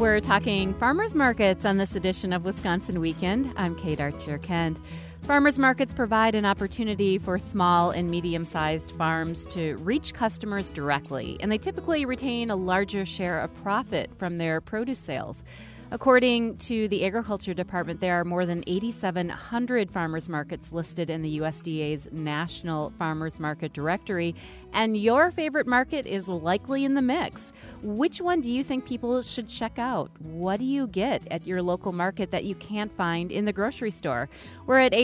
We're talking farmers markets on this edition of Wisconsin Weekend. I'm Kate Archer-Kent. Farmers markets provide an opportunity for small and medium-sized farms to reach customers directly, and they typically retain a larger share of profit from their produce sales. According to the Agriculture Department, there are more than 8,700 farmers markets listed in the USDA's National Farmers Market Directory, and your favorite market is likely in the mix. Which one do you think people should check out? What do you get at your local market that you can't find in the grocery store? We're at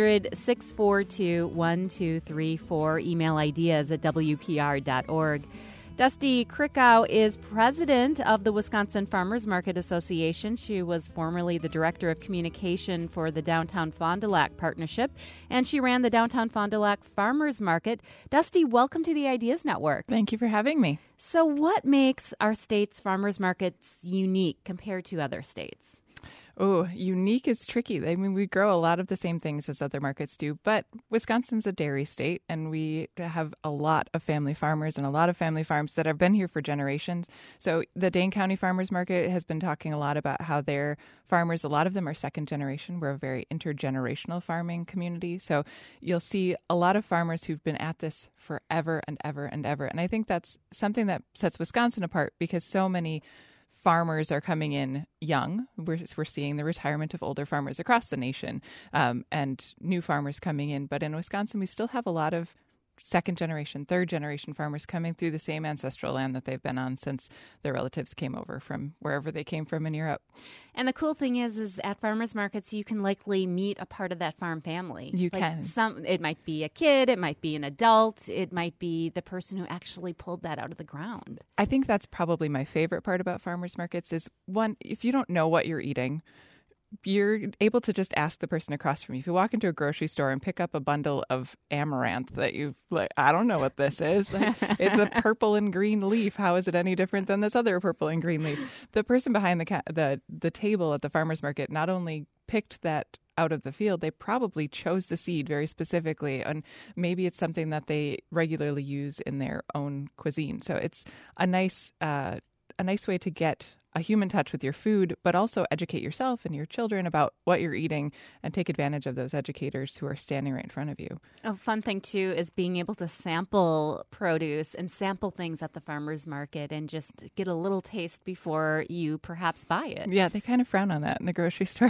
800-642-1234. Email ideas at WPR.org. Dusty Krikow is president of the Wisconsin Farmers Market Association. She was formerly the director of communication for the Downtown Fond du Lac Partnership, and she ran the Downtown Fond du Lac Farmers Market. Dusty, welcome to the Ideas Network. Thank you for having me. So what makes our state's farmers markets unique compared to other states? Oh, unique is tricky. I mean, we grow a lot of the same things as other markets do, but Wisconsin's a dairy state, and we have a lot of family farmers and a lot of family farms that have been here for generations. So the Dane County Farmers Market has been talking a lot about how their farmers, a lot of them are second generation. We're a very intergenerational farming community. So you'll see a lot of farmers who've been at this forever and ever and ever. And I think that's something that sets Wisconsin apart because so many farmers are coming in young. We're seeing the retirement of older farmers across the nation and new farmers coming in. But in Wisconsin, we still have a lot of second generation, third generation farmers coming through the same ancestral land that they've been on since their relatives came over from wherever they came from in Europe. And the cool thing is at farmers markets, you can likely meet a part of that farm family. You can. It might be a kid, it might be an adult, it might be the person who actually pulled that out of the ground. I think that's probably my favorite part about farmers markets is, one, if you don't know what you're eating, you're able to just ask the person across from you. If you walk into a grocery store and pick up a bundle of amaranth that you've I don't know what this is. It's a purple and green leaf. How is it any different than this other purple and green leaf? The person behind the table at the farmer's market not only picked that out of the field, they probably chose the seed very specifically, and maybe it's something that they regularly use in their own cuisine. So it's a nice way to get a human touch with your food, but also educate yourself and your children about what you're eating and take advantage of those educators who are standing right in front of you. A fun thing, too, is being able to sample produce and sample things at the farmer's market and just get a little taste before you perhaps buy it. Yeah, they kind of frown on that in the grocery store.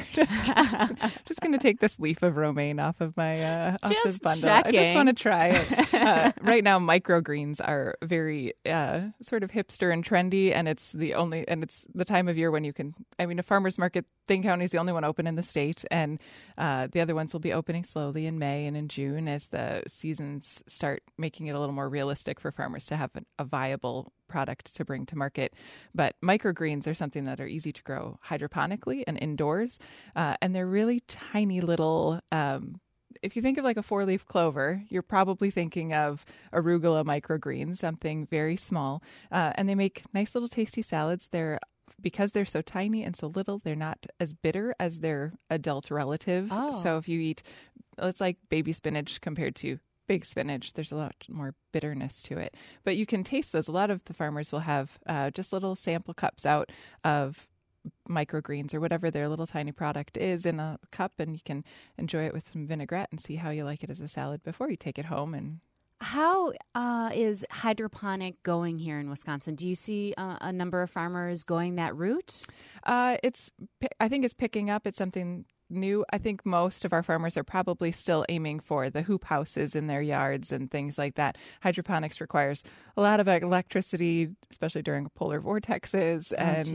Just going to take this leaf of romaine off of my off this bundle. Checking. I just want to try it. Right now, microgreens are very sort of hipster and trendy, and it's the time of year when you can, a farmer's market, Dane County is the only one open in the state, and the other ones will be opening slowly in May and in June as the seasons start making it a little more realistic for farmers to have a viable product to bring to market. But microgreens are something that are easy to grow hydroponically and indoors, and they're really tiny little if you think of like a 4-leaf clover, you're probably thinking of arugula microgreens, something very small. And they make nice little tasty salads. Because they're so tiny and so little, they're not as bitter as their adult relative. Oh. So if you eat, it's like baby spinach compared to big spinach, there's a lot more bitterness to it. But you can taste those. A lot of the farmers will have just little sample cups out of microgreens or whatever their little tiny product is in a cup, and you can enjoy it with some vinaigrette and see how you like it as a salad before you take it home. And how is hydroponic going here in Wisconsin? Do you see a number of farmers going that route? I think it's picking up. It's something new. I think most of our farmers are probably still aiming for the hoop houses in their yards and things like that. Hydroponics requires a lot of electricity, especially during polar vortexes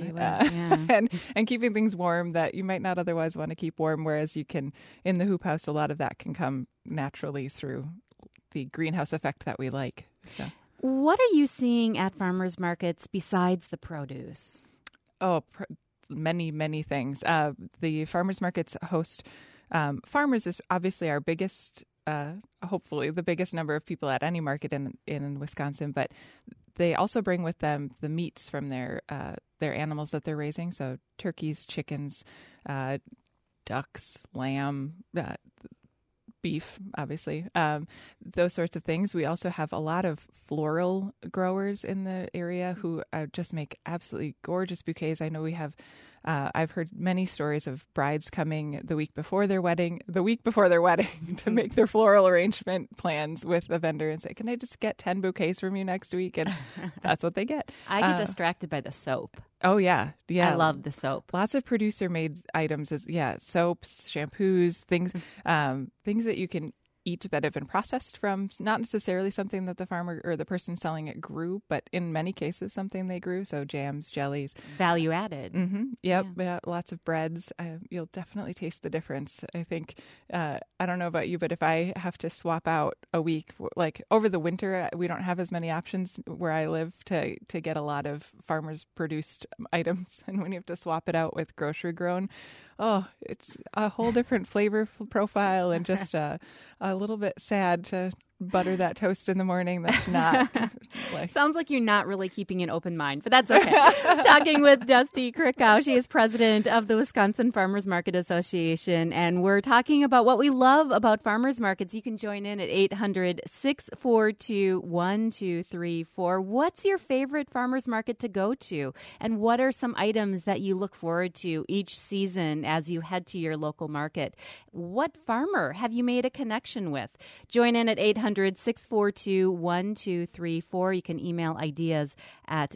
and keeping things warm that you might not otherwise want to keep warm. Whereas you can, in the hoop house, a lot of that can come naturally through the greenhouse effect that we like. So, what are you seeing at farmers markets besides the produce? Many, many things. The farmers markets host farmers is obviously our biggest, hopefully the biggest number of people at any market in Wisconsin, but they also bring with them the meats from their animals that they're raising. So turkeys, chickens, ducks, lamb, beef, obviously, those sorts of things. We also have a lot of floral growers in the area who just make absolutely gorgeous bouquets. I know we have I've heard many stories of brides coming the week before their wedding to make their floral arrangement plans with the vendor and say, can I just get 10 bouquets from you next week? And that's what they get. I get distracted by the soap. Oh, yeah. Yeah. I love the soap. Lots of producer-made items soaps, shampoos, things that you can eat that have been processed from not necessarily something that the farmer or the person selling it grew, but in many cases something they grew. So jams, jellies. Value added. Mm-hmm. Yep. Yeah, lots of breads. You'll definitely taste the difference. I think, I don't know about you, but if I have to swap out a week, like over the winter, we don't have as many options where I live to get a lot of farmers produced items. And when you have to swap it out with grocery grown, it's a whole different flavor profile and just a little bit sad to butter that toast in the morning. That's not Sounds like you're not really keeping an open mind, but that's okay. Talking with Dusty Krikow. She is president of the Wisconsin Farmers Market Association, and we're talking about what we love about farmers markets. You can join in at 800-642-1234. What's your favorite farmers market to go to, and what are some items that you look forward to each season as you head to your local market? What farmer have you made a connection with? Join in at 800-642-1234. You can email ideas at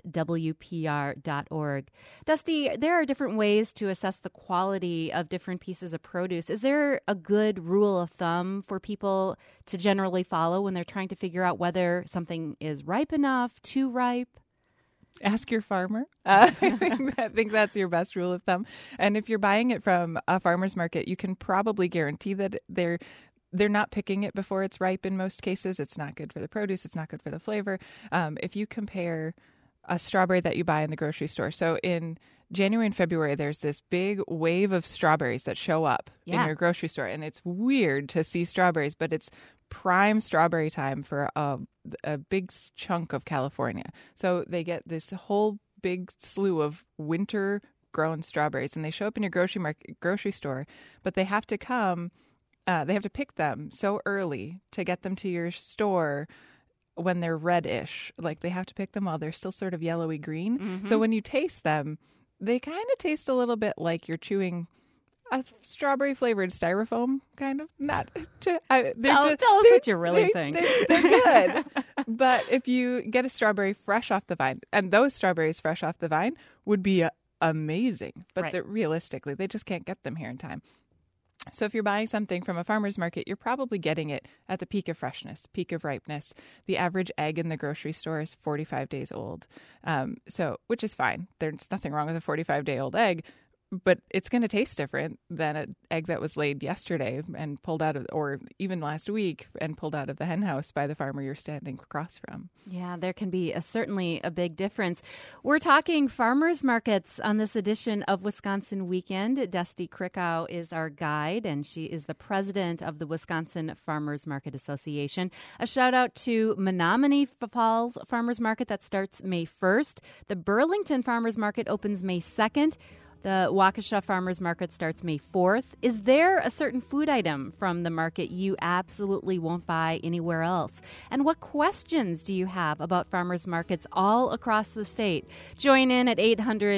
WPR.org. Dusty, there are different ways to assess the quality of different pieces of produce. Is there a good rule of thumb for people to generally follow when they're trying to figure out whether something is ripe enough, too ripe? Ask your farmer. I think that's your best rule of thumb. And if you're buying it from a farmer's market, you can probably guarantee that they're not picking it before it's ripe in most cases. It's not good for the produce. It's not good for the flavor. If you compare a strawberry that you buy in the grocery store. So in January and February, there's this big wave of strawberries that show up in your grocery store. And it's weird to see strawberries, but it's prime strawberry time for a big chunk of California. So they get this whole big slew of winter grown strawberries, and they show up in your grocery store, but they have to come. They have to pick them so early to get them to your store when they're reddish. Like they have to pick them while they're still sort of yellowy green. Mm-hmm. So when you taste them, they kind of taste a little bit like you're chewing a strawberry flavored styrofoam, kind of. Not to, tell us what you really think. They're good. But if you get a strawberry fresh off the vine, and those strawberries fresh off the vine would be amazing. But realistically, they just can't get them here in time. So if you're buying something from a farmer's market, you're probably getting it at the peak of freshness, peak of ripeness. The average egg in the grocery store is 45 days old, which is fine. There's nothing wrong with a 45-day-old egg, but it's going to taste different than an egg that was laid yesterday and pulled out of, or even last week and pulled out of the hen house by the farmer you're standing across from. Yeah, there can be certainly a big difference. We're talking farmers markets on this edition of Wisconsin Weekend. Dusty Krikow is our guide, and she is the president of the Wisconsin Farmers Market Association. A shout out to Menominee Falls Farmers Market that starts May 1st. The Burlington Farmers Market opens May 2nd. The Waukesha Farmers Market starts May 4th. Is there a certain food item from the market you absolutely won't buy anywhere else? And what questions do you have about farmers markets all across the state? Join in at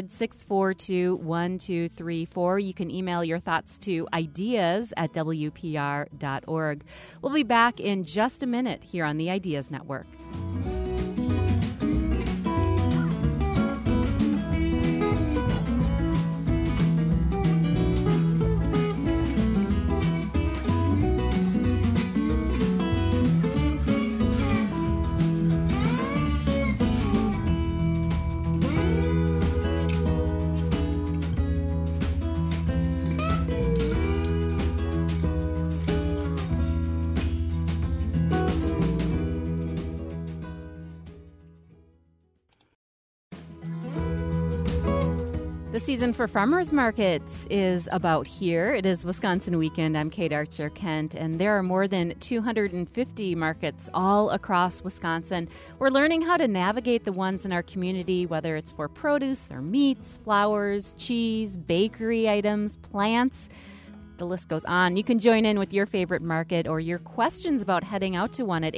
800-642-1234. You can email your thoughts to ideas at WPR.org. We'll be back in just a minute here on the Ideas Network. The season for farmers markets is about here. It is Wisconsin Weekend. I'm Kate Archer-Kent, and there are more than 250 markets all across Wisconsin. We're learning how to navigate the ones in our community, whether it's for produce or meats, flowers, cheese, bakery items, plants. The list goes on. You can join in with your favorite market or your questions about heading out to one at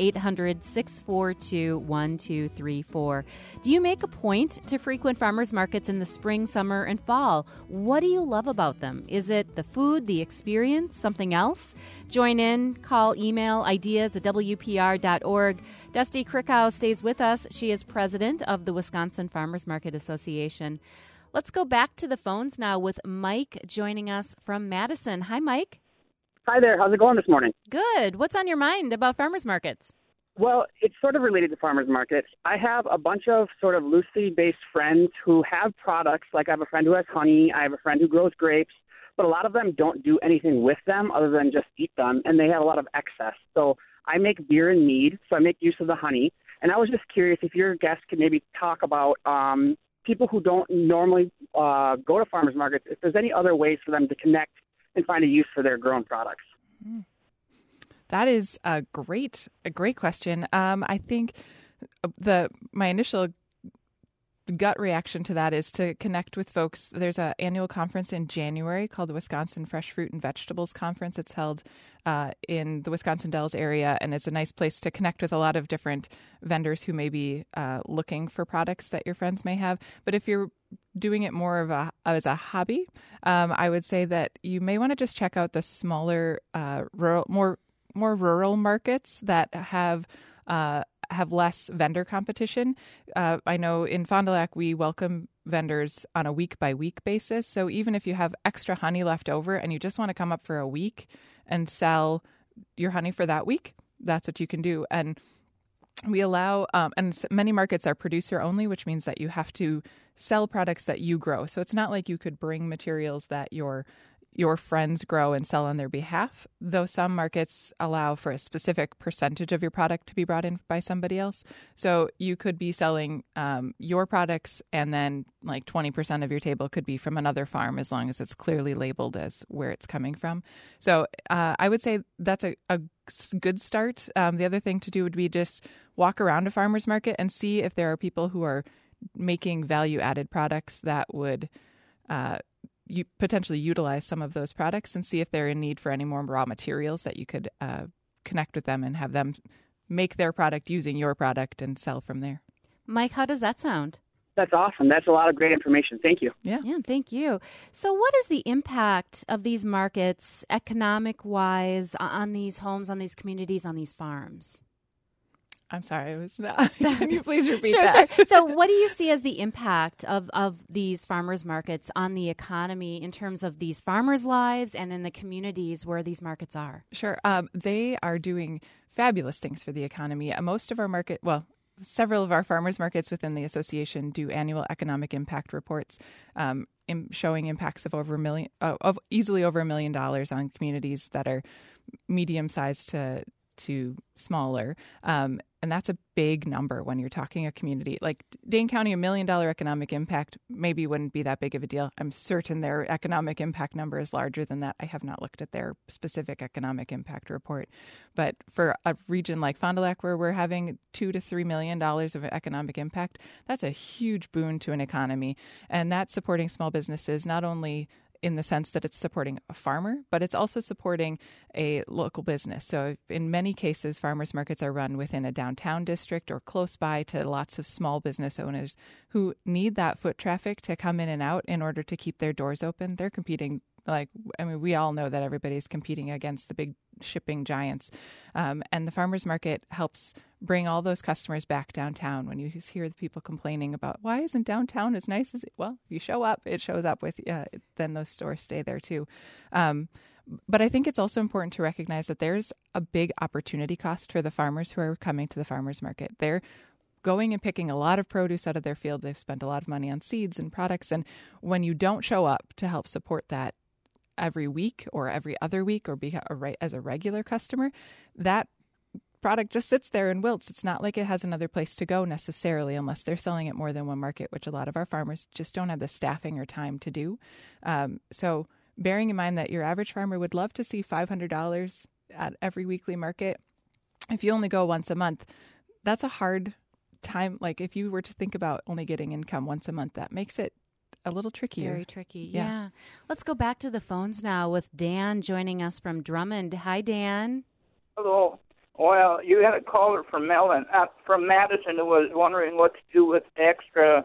800-642-1234. Do you make a point to frequent farmers markets in the spring, summer, and fall? What do you love about them? Is it the food, the experience, something else? Join in, call, email, ideas at WPR.org. Dusty Krikow stays with us. She is president of the Wisconsin Farmers Market Association. Let's go back to the phones now with Mike joining us from Madison. Hi, Mike. Hi there. How's it going this morning? Good. What's on your mind about farmers markets? Well, it's sort of related to farmers markets. I have a bunch of sort of loosely based friends who have products. Like I have a friend who has honey. I have a friend who grows grapes. But a lot of them don't do anything with them other than just eat them, and they have a lot of excess. So I make beer and mead, so I make use of the honey. And I was just curious if your guest could maybe talk about people who don't normally go to farmers markets, if there's any other ways for them to connect and find a use for their grown products. That is a great question. I think my initial gut reaction to that is to connect with folks. There's an annual conference in January called the Wisconsin Fresh Fruit and Vegetables Conference. It's held in the Wisconsin Dells area, and it's a nice place to connect with a lot of different vendors who may be looking for products that your friends may have. But if you're doing it more as a hobby, I would say that you may want to just check out the smaller, more rural markets that have less vendor competition. I know in Fond du Lac, we welcome vendors on a week-by-week basis. So even if you have extra honey left over and you just want to come up for a week and sell your honey for that week, that's what you can do. And we allow, and many markets are producer only, which means that you have to sell products that you grow. So it's not like you could bring materials that your friends grow and sell on their behalf, though some markets allow for a specific percentage of your product to be brought in by somebody else. So you could be selling your products, and then like 20% of your table could be from another farm, as long as it's clearly labeled as where it's coming from. So I would say that's a good start. The other thing to do would be just walk around a farmer's market and see if there are people who are making value-added products that would you potentially utilize some of those products, and see if they're in need for any more raw materials that you could connect with them and have them make their product using your product and sell from there. Mike, how does that sound? That's awesome. That's a lot of great information. Thank you. Yeah, thank you. So what is the impact of these markets economic-wise on these homes, on these communities, on these farms? I'm sorry, it was that. Can you please repeat that? Sure. So what do you see as the impact of these farmers markets on the economy in terms of these farmers' lives and in the communities where these markets are? Sure. They are doing fabulous things for the economy. Most of our several of our farmers markets within the association do annual economic impact reports showing impacts of easily over $1 million on communities that are medium-sized to smaller. And that's a big number when you're talking a community. Like Dane County, $1 million economic impact maybe wouldn't be that big of a deal. I'm certain their economic impact number is larger than that. I have not looked at their specific economic impact report. But for a region like Fond du Lac, where we're having $2 to $3 million of economic impact, that's a huge boon to an economy. And that's supporting small businesses, not only in the sense that it's supporting a farmer, but it's also supporting a local business. So in many cases, farmers markets are run within a downtown district or close by to lots of small business owners who need that foot traffic to come in and out in order to keep their doors open. They're competing, we all know that everybody's competing against the big shipping giants. And the farmers market helps bring all those customers back downtown. When you hear the people complaining about, why isn't downtown as nice as it? Well, you show up, it shows up with then those stores stay there too. But I think it's also important to recognize that there's a big opportunity cost for the farmers who are coming to the farmers market. They're going and picking a lot of produce out of their field. They've spent a lot of money on seeds and products. And when you don't show up to help support that every week or every other week or be as a regular customer, that product just sits there and wilts. It's not like it has another place to go necessarily, unless they're selling it more than one market, which a lot of our farmers just don't have the staffing or time to do. So bearing in mind that your average farmer would love to see $500 at every weekly market, if you only go once a month, that's a hard time. Like if you were to think about only getting income once a month, that makes it a little trickier. Very tricky, yeah. Let's go back to the phones now with Dan joining us from Drummond. Hi, Dan. Hello. Well, you had a caller from Madison who was wondering what to do with extra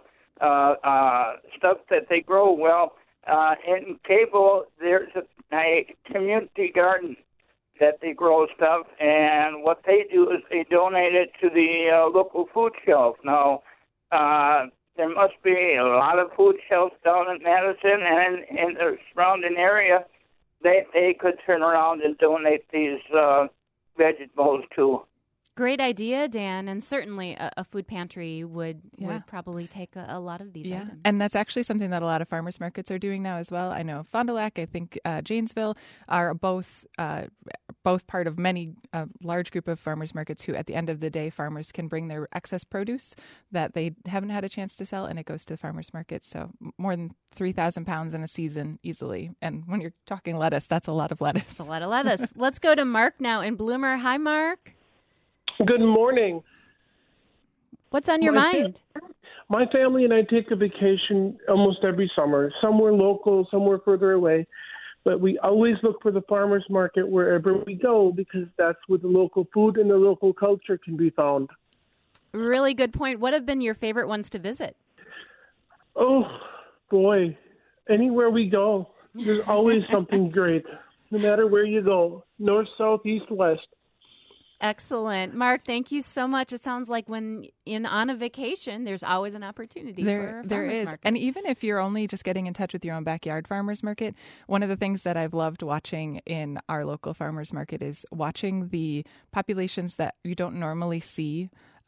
stuff that they grow. Well, in Cable, there's a community garden that they grow stuff, and what they do is they donate it to the local food shelf. Now, there must be a lot of food shelves down in Madison and in the surrounding area. They could turn around and donate these vegetables too. Great idea, Dan, and certainly a food pantry would probably take a lot of these items. And that's actually something that a lot of farmers markets are doing now as well. I know Fond du Lac, I think Janesville are both part of many large group of farmers markets who, at the end of the day, farmers can bring their excess produce that they haven't had a chance to sell, and it goes to the farmers market. So more than 3,000 pounds in a season easily. And when you're talking lettuce, that's a lot of lettuce. It's a lot of lettuce. Let's go to Mark now in Bloomer. Hi, Mark. Good morning. What's on your mind? My family and I take a vacation almost every summer, somewhere local, somewhere further away. But we always look for the farmers market wherever we go because that's where the local food and the local culture can be found. Really good point. What have been your favorite ones to visit? Oh, boy. Anywhere we go, there's always something great, no matter where you go, north, south, east, west. Excellent. Mark, thank you so much. It sounds like when on a vacation, there's always an opportunity for a farmer's market. And even if you're only just getting in touch with your own backyard farmer's market, one of the things that I've loved watching in our local farmer's market is watching the populations that you don't normally see.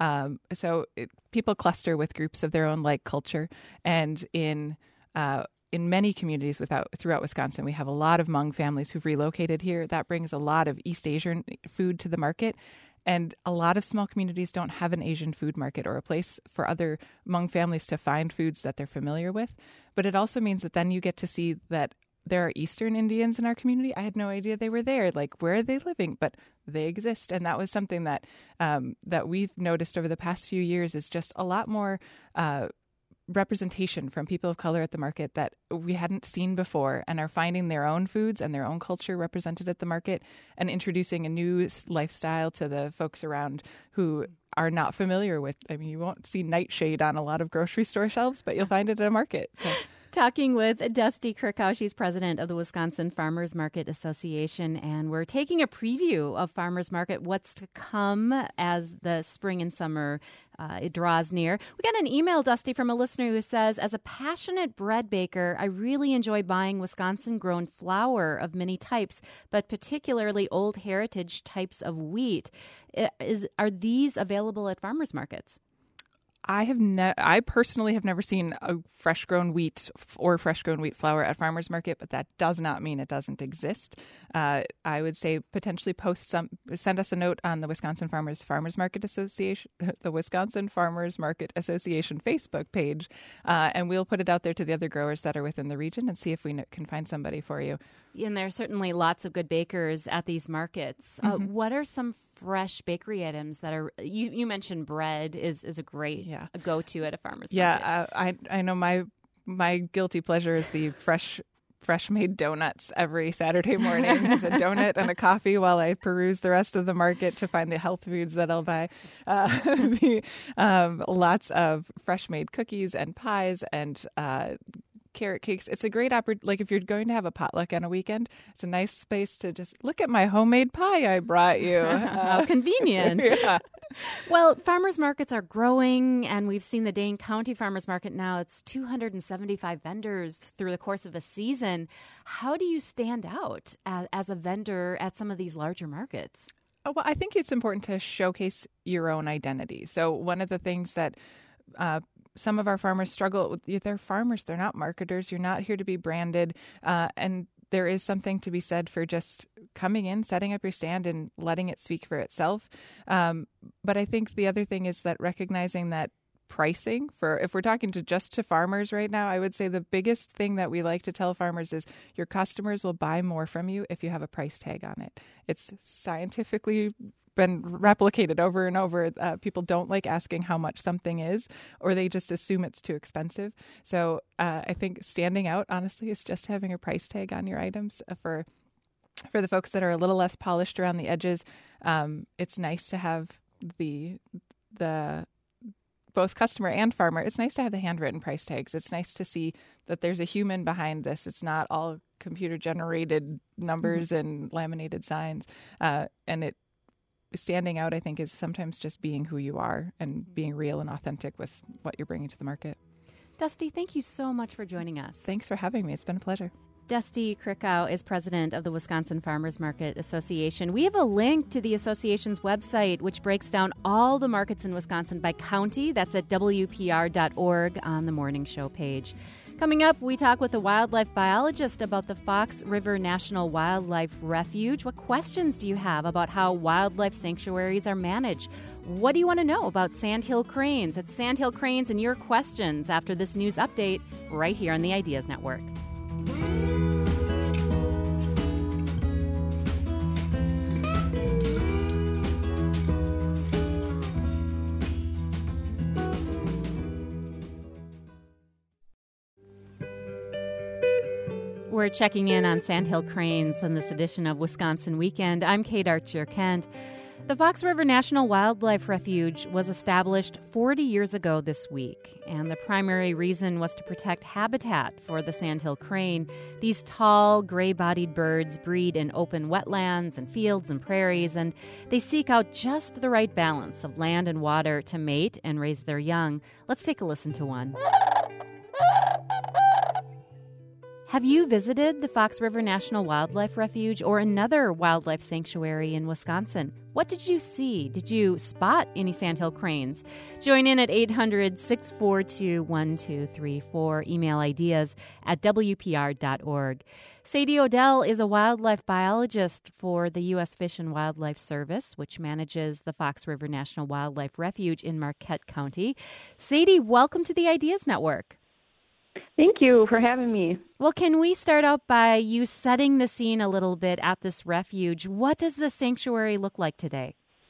People cluster with groups of their own like culture. And in many communities throughout Wisconsin, we have a lot of Hmong families who've relocated here. That brings a lot of East Asian food to the market. And a lot of small communities don't have an Asian food market or a place for other Hmong families to find foods that they're familiar with. But it also means that then you get to see that there are Eastern Indians in our community. I had no idea they were there. Like, where are they living? But they exist. And that was something that we've noticed over the past few years is just a lot more representation from people of color at the market that we hadn't seen before and are finding their own foods and their own culture represented at the market and introducing a new lifestyle to the folks around who are not familiar with. I mean, you won't see nightshade on a lot of grocery store shelves, but you'll find it at a market. So. Talking with Dusty Kirkhouse, she's president of the Wisconsin Farmers Market Association, and we're taking a preview of Farmers Market, what's to come as the spring and summer it draws near. We got an email, Dusty, from a listener who says, as a passionate bread baker, I really enjoy buying Wisconsin-grown flour of many types, but particularly old heritage types of wheat. Are these available at farmers markets? I personally have never seen a fresh-grown wheat or fresh-grown wheat flour at farmers market, but that does not mean it doesn't exist. I would say potentially send us a note on the Wisconsin Farmers Market Association, the Wisconsin Farmers Market Association Facebook page, and we'll put it out there to the other growers that are within the region and see if we can find somebody for you. And there are certainly lots of good bakers at these markets. What are some fresh bakery items that are, you mentioned bread is a great go-to at a farmer's market. Yeah, I know my guilty pleasure is the fresh made donuts every Saturday morning. It's a donut and a coffee while I peruse the rest of the market to find the health foods that I'll buy. Lots of fresh made cookies and pies and carrot cakes. It's a great opportunity. Like if you're going to have a potluck on a weekend, it's a nice space to just look at my homemade pie I brought you. How convenient. Yeah. Well, farmers markets are growing, and we've seen the Dane County Farmers Market now. It's 275 vendors through the course of a season. How do you stand out as a vendor at some of these larger markets? Oh, well, I think it's important to showcase your own identity. So one of the things that some of our farmers struggle with, they're farmers, they're not marketers. You're not here to be branded. And there is something to be said for just coming in, setting up your stand and letting it speak for itself. But I think the other thing is that recognizing that pricing if we're talking to farmers right now, I would say the biggest thing that we like to tell farmers is your customers will buy more from you if you have a price tag on it. It's scientifically been replicated over and over. People don't like asking how much something is, or they just assume it's too expensive. So I think standing out, honestly, is just having a price tag on your items. For the folks that are a little less polished around the edges, it's nice to have the both customer and farmer. It's nice to have the handwritten price tags. It's nice to see that there's a human behind this. It's not all computer generated numbers and laminated signs. And it standing out, I think, is sometimes just being who you are and being real and authentic with what you're bringing to the market. Dusty, thank you so much for joining us. Thanks for having me. It's been a pleasure. Dusty Krikow is president of the Wisconsin Farmers Market Association. We have a link to the association's website, which breaks down all the markets in Wisconsin by county. That's at WPR.org on the morning show page. Coming up, we talk with a wildlife biologist about the Fox River National Wildlife Refuge. What questions do you have about how wildlife sanctuaries are managed? What do you want to know about Sandhill Cranes? It's Sandhill Cranes and your questions after this news update right here on the Ideas Network. We're checking in on Sandhill Cranes in this edition of Wisconsin Weekend. I'm Kate Archer-Kent. The Fox River National Wildlife Refuge was established 40 years ago this week, and the primary reason was to protect habitat for the sandhill crane. These tall, gray-bodied birds breed in open wetlands and fields and prairies, and they seek out just the right balance of land and water to mate and raise their young. Let's take a listen to one. Have you visited the Fox River National Wildlife Refuge or another wildlife sanctuary in Wisconsin? What did you see? Did you spot any sandhill cranes? Join in at 800-642-1234. Email ideas at WPR.org. Sadie Odell is a wildlife biologist for the U.S. Fish and Wildlife Service, which manages the Fox River National Wildlife Refuge in Marquette County. Sadie, welcome to the Ideas Network. Thank you for having me. Well, can we start out by you setting the scene a little bit at this refuge? What does the sanctuary look like today?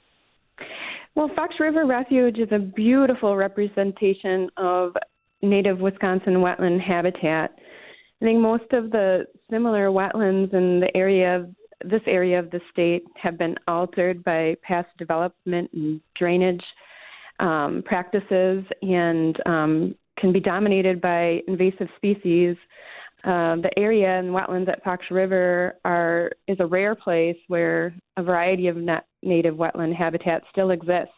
Well, Fox River Refuge is a beautiful representation of native Wisconsin wetland habitat. I think most of the similar wetlands in this area of the state have been altered by past development and drainage practices and can be dominated by invasive species. The area and wetlands at Fox River is a rare place where a variety of native wetland habitat still exists.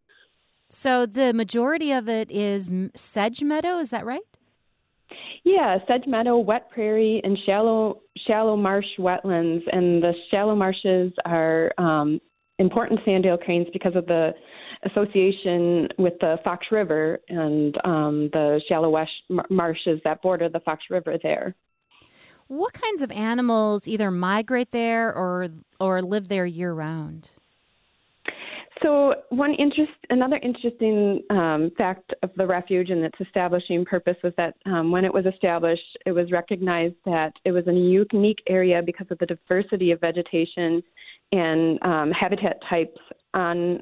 So the majority of it is sedge meadow, is that right? Yeah, sedge meadow, wet prairie, and shallow marsh wetlands. And the shallow marshes are important sandhill cranes because of the association with the Fox River and the shallow marshes that border the Fox River there. What kinds of animals either migrate there or live there year-round? So another interesting fact of the refuge and its establishing purpose was that when it was established, it was recognized that it was a unique area because of the diversity of vegetation and habitat types on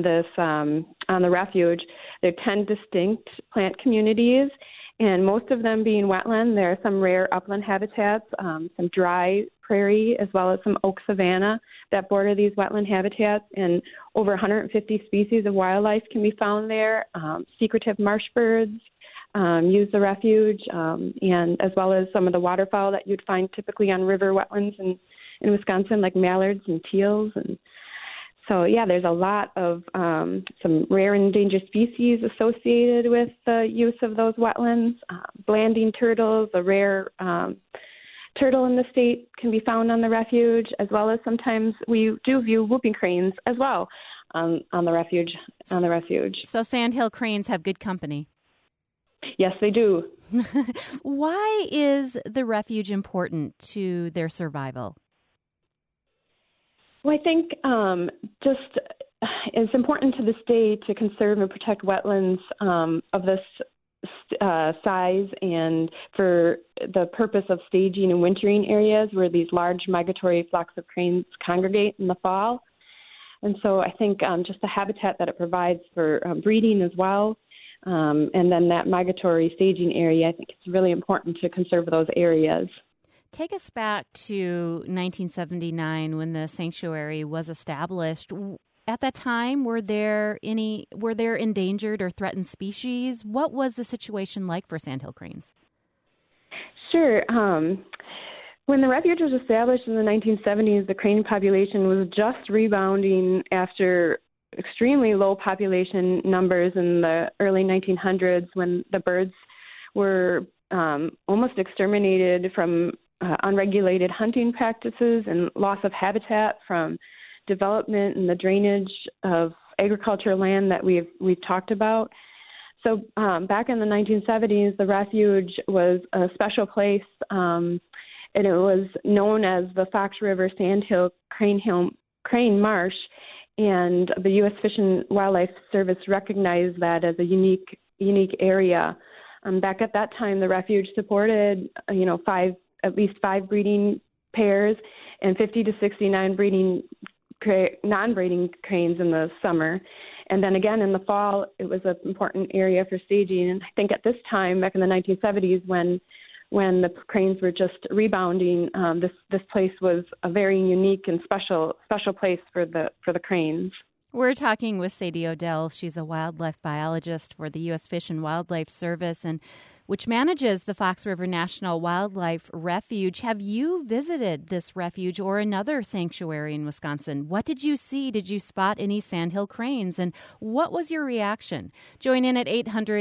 the refuge. There are 10 distinct plant communities, and most of them being wetland. There are some rare upland habitats, some dry prairie, as well as some oak savanna that border these wetland habitats, and over 150 species of wildlife can be found there. Secretive marsh birds use the refuge, and as well as some of the waterfowl that you'd find typically on river wetlands in Wisconsin, like mallards and teals. And so, yeah, there's a lot of some rare and endangered species associated with the use of those wetlands. Blanding turtles, a rare turtle in the state, can be found on the refuge, as well as sometimes we do view whooping cranes as well on the refuge. So sandhill cranes have good company. Yes, they do. Why is the refuge important to their survival? Well, I think just it's important to the state to conserve and protect wetlands of this size, and for the purpose of staging and wintering areas where these large migratory flocks of cranes congregate in the fall. And so I think just the habitat that it provides for breeding as well, and then that migratory staging area, I think it's really important to conserve those areas. Take us back to 1979 when the sanctuary was established. At that time, were there endangered or threatened species? What was the situation like for sandhill cranes? Sure. When the refuge was established in the 1970s, the crane population was just rebounding after extremely low population numbers in the early 1900s when the birds were almost exterminated from unregulated hunting practices and loss of habitat from development and the drainage of agricultural land that we've talked about. So back in the 1970s, the refuge was a special place, and it was known as the Fox River Sandhill Crane Marsh, and the U.S. Fish and Wildlife Service recognized that as a unique area. Back at that time, the refuge supported, at least five breeding pairs and 50 to 69 non-breeding cranes in the summer. And then again in the fall, it was an important area for staging. And I think at this time, back in the 1970s, when the cranes were just rebounding, this place was a very unique and special place for the cranes. We're talking with Sadie Odell. She's a wildlife biologist for the U.S. Fish and Wildlife Service, and which manages the Fox River National Wildlife Refuge. Have you visited this refuge or another sanctuary in Wisconsin? What did you see? Did you spot any sandhill cranes? And what was your reaction? Join in at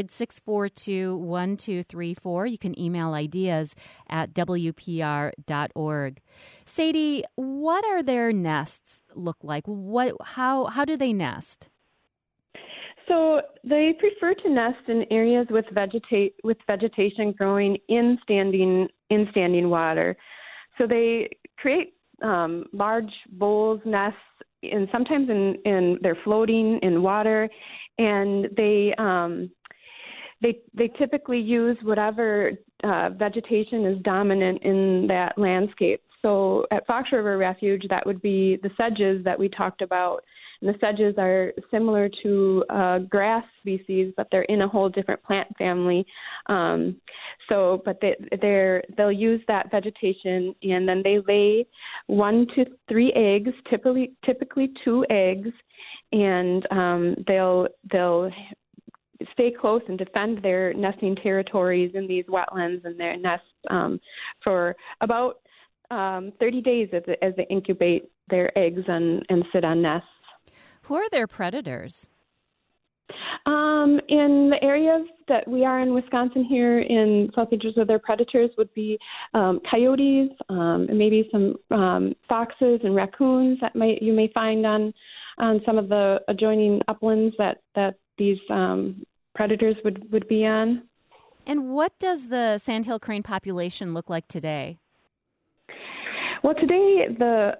800-642-1234. You can email ideas at WPR.org. Sadie, what are their nests look like? How do they nest? So they prefer to nest in areas with vegetation growing in standing water. So they create large bowls, nests, and sometimes they're floating in water, and they typically use whatever vegetation is dominant in that landscape. So at Fox River Refuge, that would be the sedges that we talked about. And the sedges are similar to grass species, but they're in a whole different plant family. But they'll use that vegetation, and then they lay 1 to 3 eggs, typically 2 eggs, and they'll stay close and defend their nesting territories in these wetlands and their nests for about 30 days as they incubate their eggs and sit on nests. Who are their predators? In the areas that we are in Wisconsin here in southeastern, so their predators would be coyotes, and maybe some foxes and raccoons that you may find on some of the adjoining uplands that these predators would be on. And what does the sandhill crane population look like today? Well, today the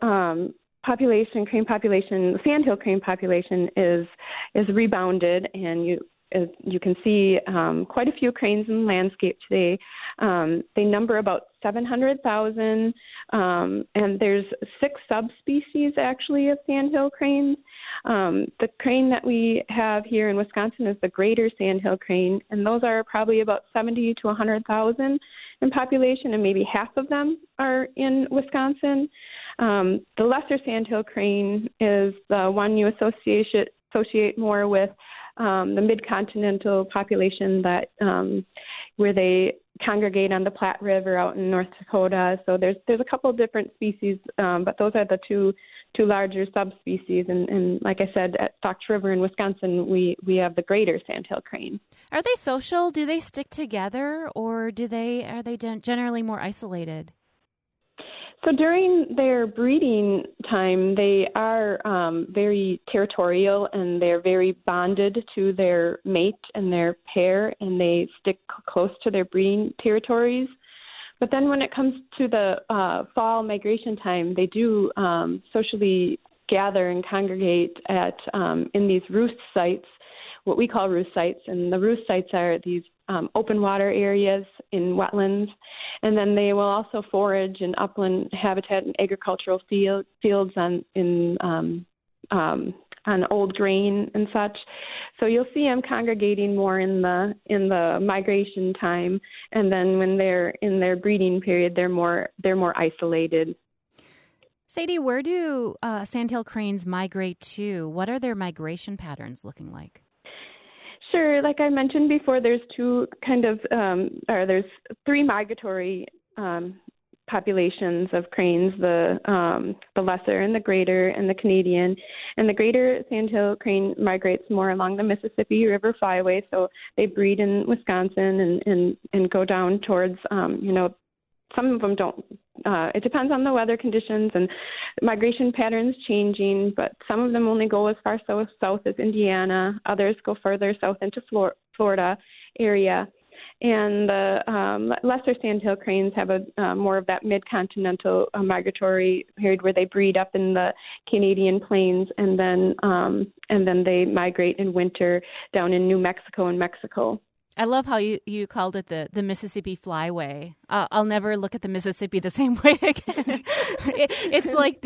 sandhill crane population is rebounded, and you can see quite a few cranes in the landscape today. They number about 700,000, and there's 6 subspecies actually of sandhill cranes. The crane that we have here in Wisconsin is the greater sandhill crane, and those are probably about 70 to 100,000 in population, and maybe half of them are in Wisconsin. The lesser sandhill crane is the one you associate more with the mid-continental population that where they congregate on the Platte River out in North Dakota. So there's a couple of different species, but those are the two larger subspecies. And like I said, at Fox River in Wisconsin, we have the greater sandhill crane. Are they social? Do they stick together, or are they generally more isolated? So during their breeding time, they are very territorial, and they're very bonded to their mate and their pair, and they stick close to their breeding territories. But then when it comes to the fall migration time, they do socially gather and congregate at in these roost sites, what we call roost sites. And the roost sites are these open water areas in wetlands. And then they will also forage in upland habitat and agricultural fields in on old grain and such. So you'll see them congregating more in the migration time, and then when they're in their breeding period, they're more isolated. Sadie, where do sandhill cranes migrate to? What are their migration patterns looking like? Sure. Like I mentioned before, there's there's three migratory populations of cranes: the lesser and the greater and the Canadian. And the greater sandhill crane migrates more along the Mississippi River Flyway, so they breed in Wisconsin and go down towards some of them don't. It depends on the weather conditions and migration patterns changing, but some of them only go as far south as Indiana. Others go further south into Florida area. And the lesser sandhill cranes have a more of that mid-continental migratory period where they breed up in the Canadian plains, and then they migrate in winter down in New Mexico and Mexico. I love how you called it the Mississippi Flyway. I'll never look at the Mississippi the same way again. It's like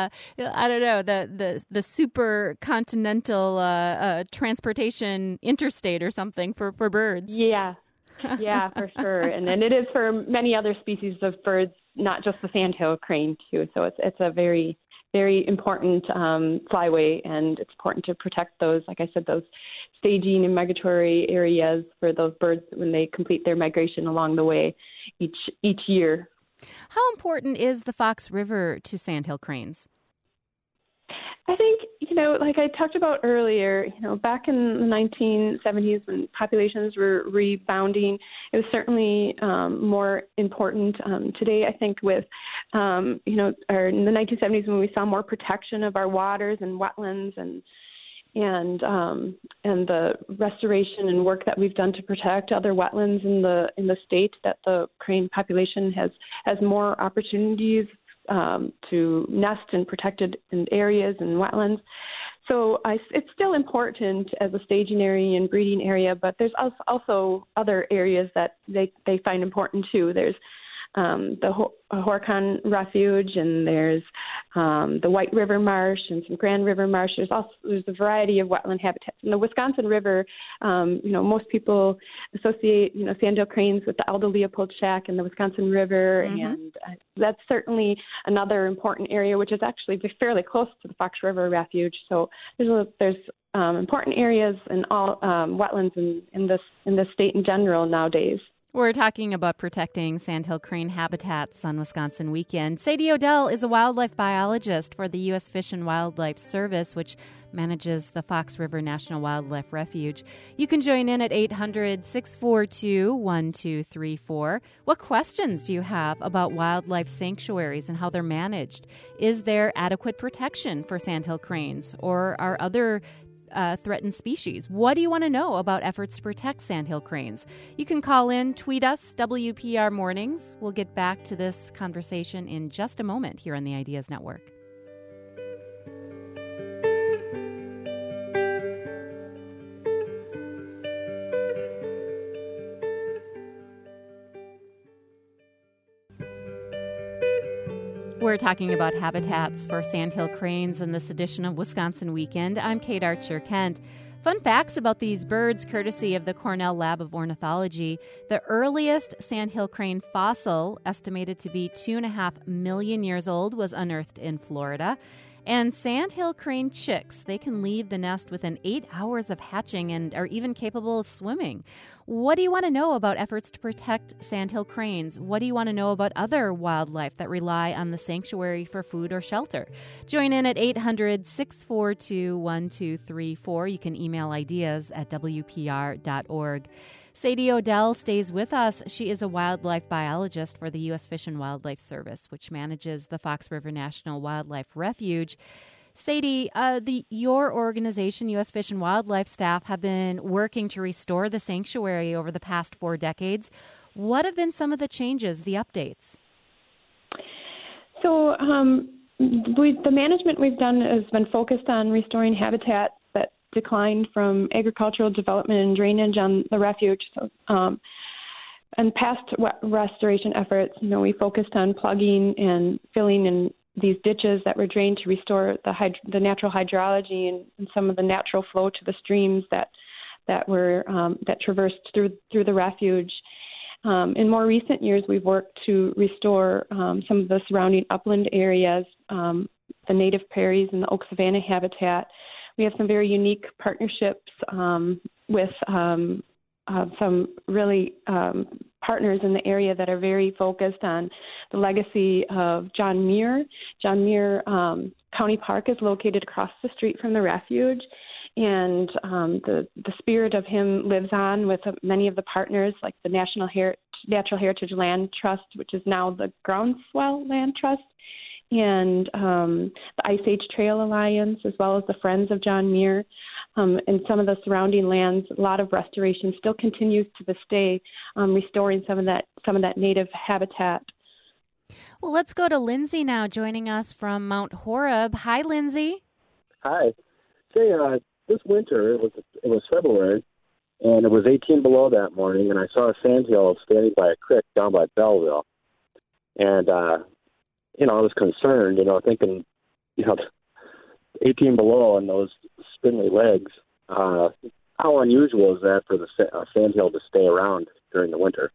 the super continental transportation interstate or something for birds. Yeah. Yeah, for sure. And it is for many other species of birds, not just the sandhill crane too. So it's a very, very important flyway, and it's important to protect those, like I said, those staging and migratory areas for those birds when they complete their migration along the way each year. How important is the Fox River to sandhill cranes? I think, like I talked about earlier, back in the 1970s when populations were rebounding, it was certainly more important. Today, I think with, or in the 1970s when we saw more protection of our waters and wetlands and the restoration and work that we've done to protect other wetlands in the state, that the crane population has more opportunities to nest in protected areas and wetlands. So it's still important as a staging area and breeding area, but there's also other areas that they find important too. There's the Horicon Refuge, and there's the White River Marsh and some Grand River Marsh. There's a variety of wetland habitats. In the Wisconsin River, most people associate sandhill cranes with the Aldo Leopold Shack and the Wisconsin River, and that's certainly another important area, which is actually fairly close to the Fox River Refuge. So there's important areas and all wetlands in this state in general nowadays. We're talking about protecting sandhill crane habitats on Wisconsin Weekend. Sadie Odell is a wildlife biologist for the U.S. Fish and Wildlife Service, which manages the Fox River National Wildlife Refuge. You can join in at 800-642-1234. What questions do you have about wildlife sanctuaries and how they're managed? Is there adequate protection for sandhill cranes, or are other threatened species? What do you want to know about efforts to protect sandhill cranes? You can call in, tweet us, WPR Mornings. We'll get back to this conversation in just a moment here on the Ideas Network. We're talking about habitats for sandhill cranes in this edition of Wisconsin Weekend. I'm Kate Archer-Kent. Fun facts about these birds, courtesy of the Cornell Lab of Ornithology. The earliest sandhill crane fossil, estimated to be 2.5 million years old, was unearthed in Florida. And sandhill crane chicks, they can leave the nest within 8 hours of hatching and are even capable of swimming. What do you want to know about efforts to protect sandhill cranes? What do you want to know about other wildlife that rely on the sanctuary for food or shelter? Join in at 800-642-1234. You can email ideas at WPR.org. Sadie Odell stays with us. She is a wildlife biologist for the U.S. Fish and Wildlife Service, which manages the Fox River National Wildlife Refuge. Sadie, your organization, U.S. Fish and Wildlife staff, have been working to restore the sanctuary over the past 4 decades. What have been some of the changes, the updates? So the management we've done has been focused on restoring habitat that declined from agricultural development and drainage on the refuge. So, and past restoration efforts, we focused on plugging and filling and these ditches that were drained to restore the natural hydrology and some of the natural flow to the streams that traversed through the refuge. In more recent years, we've worked to restore some of the surrounding upland areas, the native prairies and the oak savanna habitat. We have some very unique partnerships with some really partners in the area that are very focused on the legacy of John Muir. John Muir County Park is located across the street from the refuge, and the spirit of him lives on with many of the partners, like the Natural Heritage Land Trust, which is now the Groundswell Land Trust, and the Ice Age Trail Alliance, as well as the Friends of John Muir. And some of the surrounding lands, a lot of restoration still continues to this day, restoring some of that native habitat. Well, let's go to Lindsay now, joining us from Mount Horeb. Hi, Lindsay. Hi. Say, this winter, it was February, and it was 18 below that morning, and I saw a sandhill standing by a creek down by Belleville. And, I was concerned, thinking, 18 below and those spindly legs. How unusual is that for the sandhill to stay around during the winter?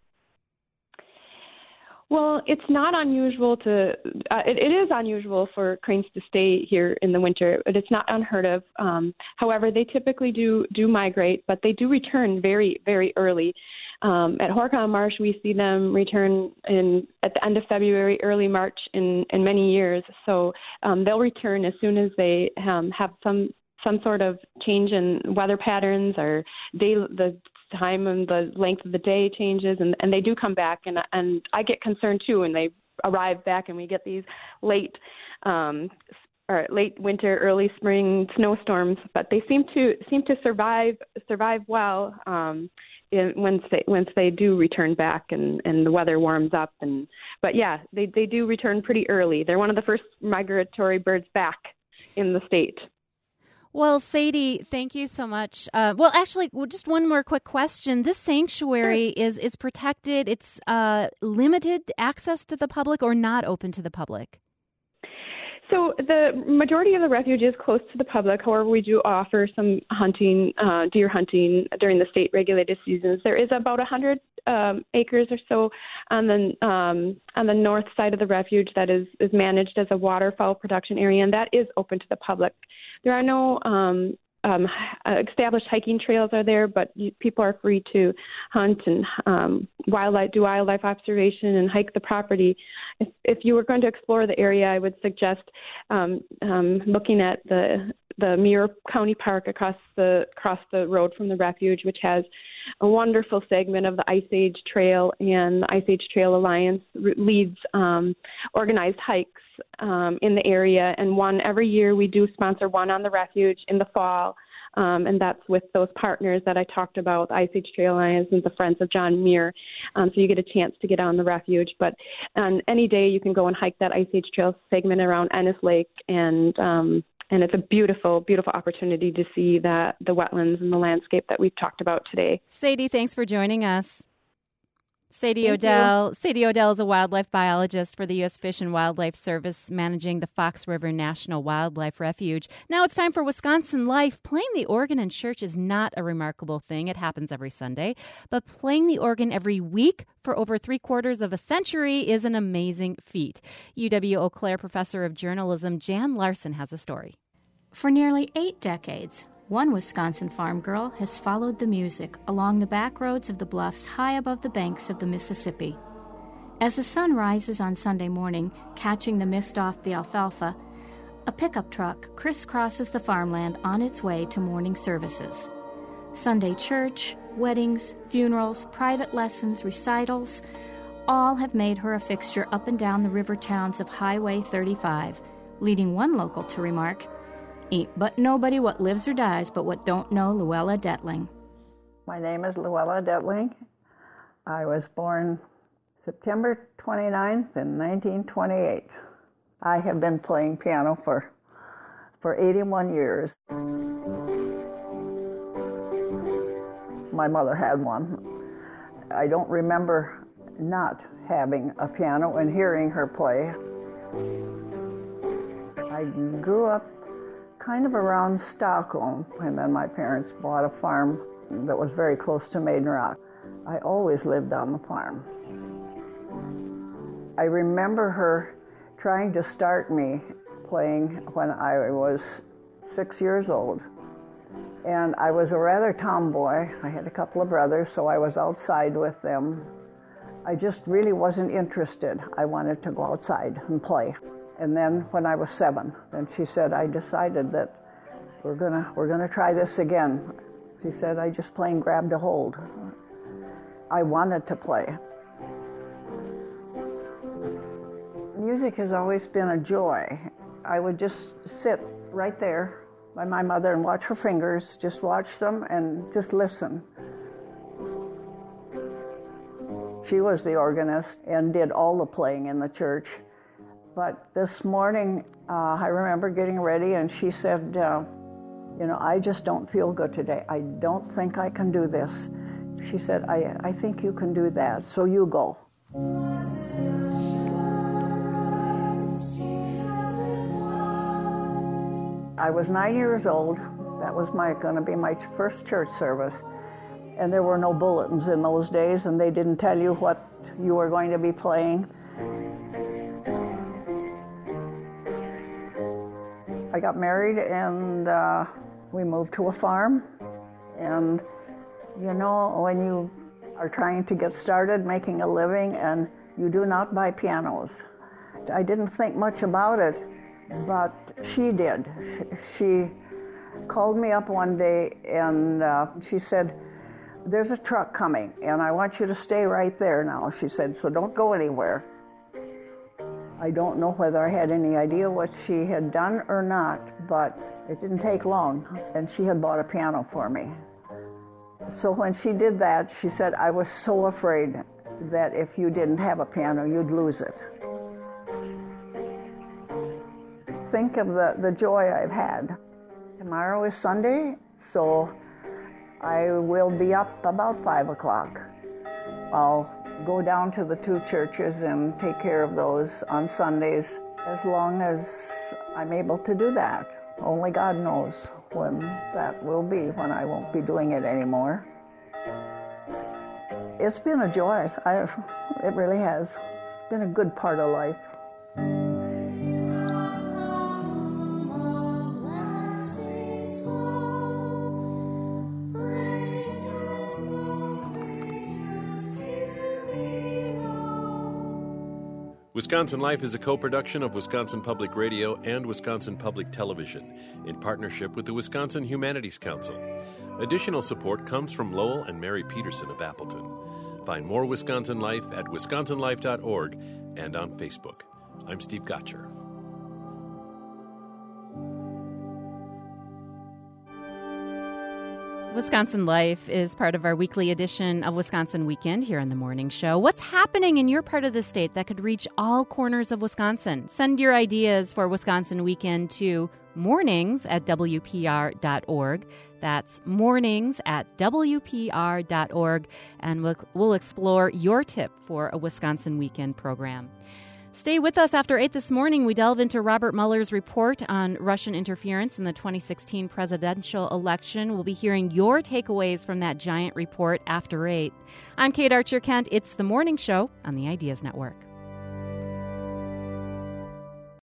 Well, it's not unusual it is unusual for cranes to stay here in the winter, but it's not unheard of. However, they typically do migrate, but they do return very, very early. At Horicon Marsh, we see them return at the end of February, early March in many years. So they'll return as soon as they have some sort of change in weather patterns or the time and the length of the day changes, and they do come back. And I get concerned too when they arrive back and we get these late winter, early spring snowstorms. But they seem to survive well. Once they do return back and the weather warms up, but yeah, they do return pretty early. They're one of the first migratory birds back in the state. Well, Sadie, thank you so much. Just one more quick question. This sanctuary is protected. It's limited access to the public or not open to the public? So the majority of the refuge is close to the public. However, we do offer some hunting, deer hunting during the state-regulated seasons. There is about 100 acres or so on the north side of the refuge that is managed as a waterfowl production area, and that is open to the public. There are no established hiking trails are there, but people are free to hunt and do wildlife observation and hike the property. If you were going to explore the area, I would suggest looking at the Muir County Park across the road from the refuge, which has a wonderful segment of the Ice Age Trail, and the Ice Age Trail Alliance leads organized hikes in the area, and one every year. We do sponsor one on the refuge in the fall, and that's with those partners that I talked about, the Ice Age Trail Alliance and the Friends of John Muir. So you get a chance to get on the refuge, but on any day you can go and hike that Ice Age Trail segment around Ennis Lake, and it's a beautiful, beautiful opportunity to see the wetlands and the landscape that we've talked about today. Sadie, thanks for joining us. Sadie Odell is a wildlife biologist for the U.S. Fish and Wildlife Service, managing the Fox River National Wildlife Refuge. Now it's time for Wisconsin Life. Playing the organ in church is not a remarkable thing. It happens every Sunday. But playing the organ every week for over 3/4 of a century is an amazing feat. UW-Eau Claire professor of journalism Jan Larson has a story. For nearly 8 decades, one Wisconsin farm girl has followed the music along the back roads of the bluffs high above the banks of the Mississippi. As the sun rises on Sunday morning, catching the mist off the alfalfa, a pickup truck crisscrosses the farmland on its way to morning services. Sunday church, weddings, funerals, private lessons, recitals, all have made her a fixture up and down the river towns of Highway 35, leading one local to remark, "Ain't but nobody what lives or dies but what don't know Luella Detling." My name is Luella Detling. I was born September 29th in 1928. I have been playing piano for 81 years. My mother had one. I don't remember not having a piano and hearing her play. I grew up kind of around Stockholm, and then my parents bought a farm that was very close to Maiden Rock. I always lived on the farm. I remember her trying to start me playing when I was 6 years old. And I was a rather tomboy. I had a couple of brothers, so I was outside with them. I just really wasn't interested. I wanted to go outside and play. And then when I was 7, then she said, I decided that we're gonna try this again. She said, I just plain grabbed a hold. I wanted to play. Music has always been a joy. I would just sit right there by my mother and watch her fingers, just watch them and just listen. She was the organist and did all the playing in the church. But this morning, I remember getting ready, and she said, I just don't feel good today. I don't think I can do this. She said, I think you can do that, so you go. I was 9 years old. That was going to be my first church service. And there were no bulletins in those days, and they didn't tell you what you were going to be playing. I got married, and we moved to a farm. And, when you are trying to get started making a living, and you do not buy pianos. I didn't think much about it, but she did. She called me up one day, and she said, there's a truck coming, and I want you to stay right there now, she said, so don't go anywhere. I don't know whether I had any idea what she had done or not, but it didn't take long, and she had bought a piano for me. So when she did that, she said, I was so afraid that if you didn't have a piano, you'd lose it. Think of the joy I've had. Tomorrow is Sunday, so I will be up about 5 o'clock. I'll go down to the 2 churches and take care of those on Sundays as long as I'm able to do that. Only God knows when that will be, when I won't be doing it anymore. It's been a joy. It really has. It's been a good part of life. Wisconsin Life is a co-production of Wisconsin Public Radio and Wisconsin Public Television in partnership with the Wisconsin Humanities Council. Additional support comes from Lowell and Mary Peterson of Appleton. Find more Wisconsin Life at wisconsinlife.org and on Facebook. I'm Steve Gotcher. Wisconsin Life is part of our weekly edition of Wisconsin Weekend here on The Morning Show. What's happening in your part of the state that could reach all corners of Wisconsin? Send your ideas for Wisconsin Weekend to mornings@wpr.org. That's mornings@wpr.org, and we'll explore your tip for a Wisconsin Weekend program. Stay with us. After 8 this morning, we delve into Robert Mueller's report on Russian interference in the 2016 presidential election. We'll be hearing your takeaways from that giant report after 8. I'm Kate Archer-Kent. It's The Morning Show on the Ideas Network.